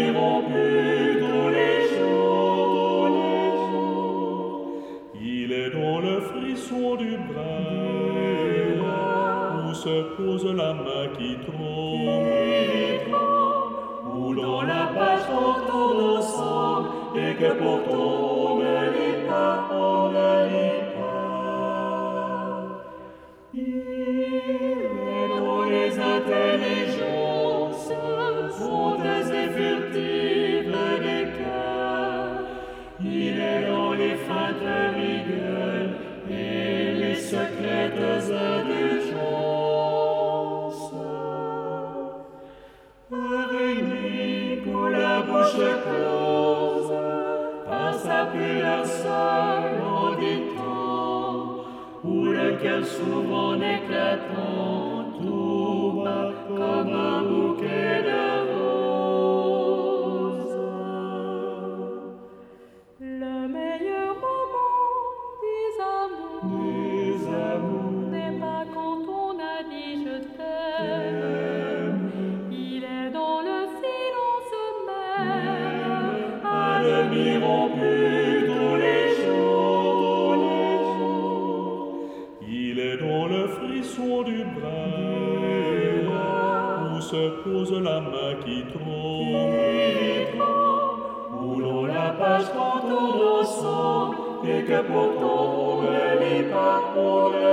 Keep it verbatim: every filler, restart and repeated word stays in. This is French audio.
rompu tous les jours, tous les jours. Il est dans le frisson du bras, où se pose la main qui tremble, Ou dans la page qu'on tourne ensemble et que pourtant on ne lit pas, on ne lit pas. Il est dans les intelligences, sombres et furtives des cœurs. Il est dans les feintes rigueurs et les secrètes indulgences. Réunis pour la bouche close, par sa pudeur seule en dictant, où le cœur souvent éclatant, tout bas comme un bouquet de roses. Le meilleur moment des amours, Des amours, n'est pas quand on a dit je t'aime. Il est dans le silence même, à demi rompu tous les jours, tous les jours. il est dans le frisson du bras, où se pose la main qui tremble, Ou dans la page qu'on tourne ensemble et que pourtant on ne lit pas, on ne